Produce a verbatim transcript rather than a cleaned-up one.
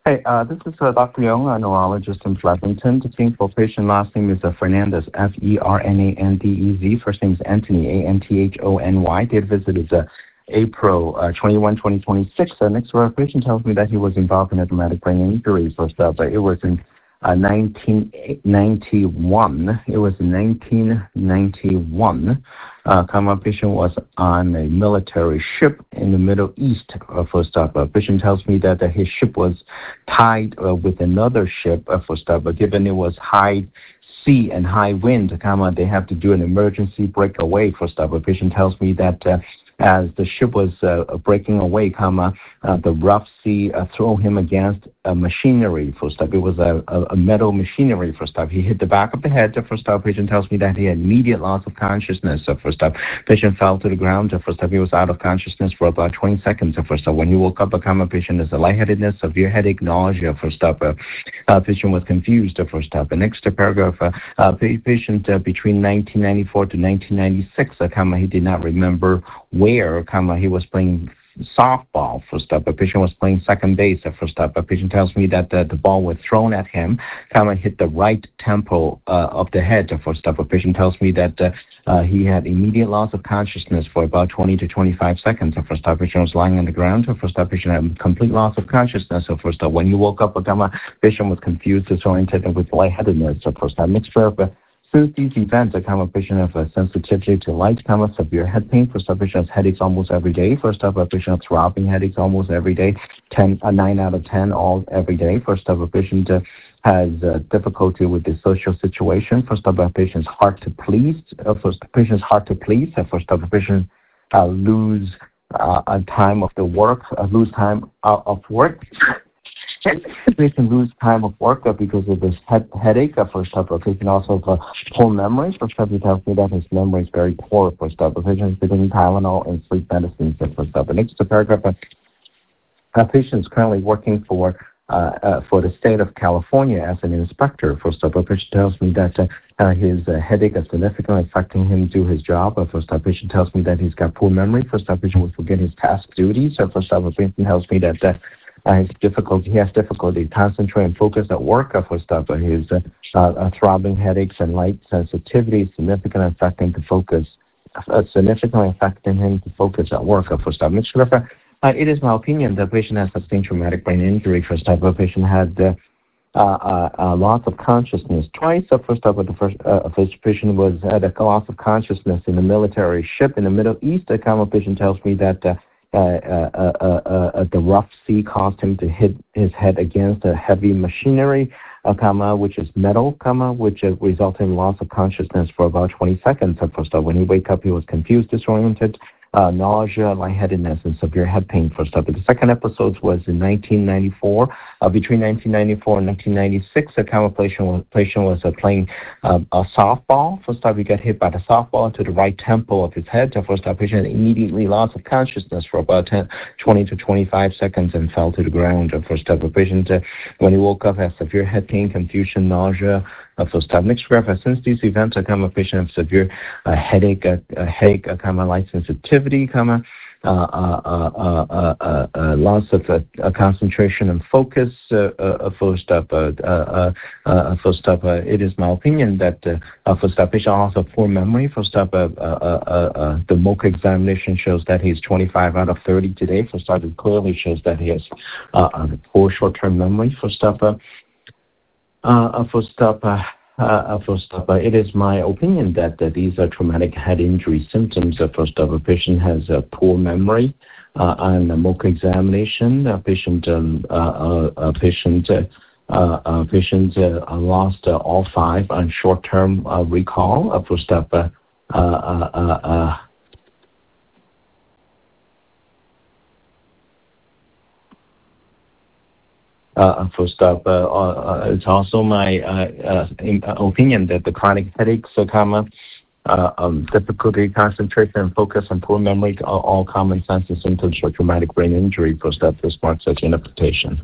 Hey, uh, this is uh, Doctor Young, a neurologist in Flemington. The team for patient last name is uh, Fernandez, F E R N A N D E Z. First name is Anthony, A N T H O N Y. Date of visit is uh, April uh, twenty-first, twenty twenty-six. Uh, next door patient tells me that he was involved in a traumatic brain injury. First up, uh, it was in uh, nineteen ninety-one. It was in nineteen ninety-one. Uh, comma, patient was on a military ship in the Middle East. Uh, first up, uh, patient tells me that uh, his ship was tied uh, with another ship. Uh, first up, but given it was high sea and high wind, comma, they have to do an emergency breakaway. First up, a patient tells me that uh, as the ship was uh, breaking away, comma, uh, the rough sea uh, threw him against a machinery. First up, it was a, a, a metal machinery. First up, he hit the back of the head. The first up, patient tells me that he had immediate loss of consciousness. So first up, patient fell to the ground. The first up, he was out of consciousness for about twenty seconds. The first up, when he woke up, a comma, patient is a lightheadedness, severe headache, nausea. First up, uh, uh, patient was confused. The first up, the next paragraph, uh, uh, patient uh, between nineteen ninety-four to nineteen ninety-six, uh, comma, he did not remember where, comma, he was playing softball. First up, a patient was playing second base. First up, a patient tells me that uh, the ball was thrown at him, comma, hit the right temple uh, of the head. First up, a patient tells me that uh, uh, he had immediate loss of consciousness for about twenty to twenty-five seconds. First up, patient was lying on the ground. First up, patient had complete loss of consciousness. So first up, when he woke up, a comma, patient was confused, disoriented, and with lightheadedness. So first up, next paragraph. Since these events, a common patient of a sensitivity to light, common severe head pain. First up, patient has headaches almost every day. First up, a patient has throbbing headaches almost every day. Ten, uh, nine out of ten, all every day. First up, a patient uh, has uh, difficulty with the social situation. First up, a patient's hard to please. Uh, first, patient's hard to please. Uh, first up, a patient uh, lose uh, a time of the work, uh, lose time uh, of work. Patient lose time of work uh, because of this head, headache. Uh, first up, a patient also has uh, poor memory. First up, he tells me that his memory is very poor. First up, a patient is taking Tylenol and sleep medicine. So first up, the next paragraph, uh, a patient is currently working for uh, uh, for the state of California as an inspector. First up, a patient tells me that uh, uh, his uh, headache is significantly affecting him to his job. Uh, first up, patient tells me that he's got poor memory. First up, patient will forget his task duties. So first up, a patient tells me that uh, Uh, his difficulty, he has difficulty concentrating and focus at work. Uh, for stuff, uh, his uh, uh, throbbing headaches and light sensitivity significantly affecting to focus, uh, significantly affecting him to focus at work. Uh, for stuff, Mister Uh, it is my opinion that the patient has sustained traumatic brain injury. For stuff, the patient had uh, uh, uh, uh, loss of consciousness twice. Uh, first up, the first uh, first patient was at a loss of consciousness in a military ship in the Middle East. A common patient tells me that. Uh, Uh, uh, uh, uh, uh, the rough sea caused him to hit his head against a heavy machinery, uh, comma, which is metal, comma, which uh, resulted in loss of consciousness for about twenty seconds. Uh, first up, when he wake up, he was confused, disoriented, uh, nausea, lightheadedness, and severe head pain. First up, but the second episode was in nineteen ninety-four. Uh, between nineteen ninety-four and nineteen ninety-six, a common patient was, patient was uh, playing uh, a softball. First up, he got hit by the softball to the right temple of his head. The first up, patient immediately lost of consciousness for about ten, twenty to twenty-five seconds and fell to the ground. The first up, a patient, uh, when he woke up, had severe head pain, confusion, nausea. Uh, first up, next paragraph. Since these events, a common patient of severe uh, headache, uh, uh, headache, a common light sensitivity, comma. Uh, uh, uh, uh, uh, uh, uh, loss of uh, uh, concentration and focus. Uh, uh, first up, uh, uh, uh, uh, first up, uh, it is my opinion that uh, uh, first up, patient also have poor memory. First up, uh, uh, uh, uh, the MOCA examination shows that he's twenty-five out of thirty today. First up, it clearly shows that he has uh, uh, poor short-term memory. First up, uh, uh, first up. Uh, Uh, first up, uh, it is my opinion that uh, these are traumatic head injury symptoms. Uh, first up, a patient has a poor memory uh, on the MOCA examination. A patient, um, uh, uh, a patient, uh, uh, uh, patient uh, lost uh, all five on short-term uh, recall. Uh, first up, uh, uh, uh, uh, uh, Uh, first up, uh, uh, it's also my uh, uh, in, uh, opinion that the chronic headaches, uh, comma, uh, um, difficulty, concentration, and focus, and poor memory are all common sense and symptoms for traumatic brain injury. First up, this marks such interpretation.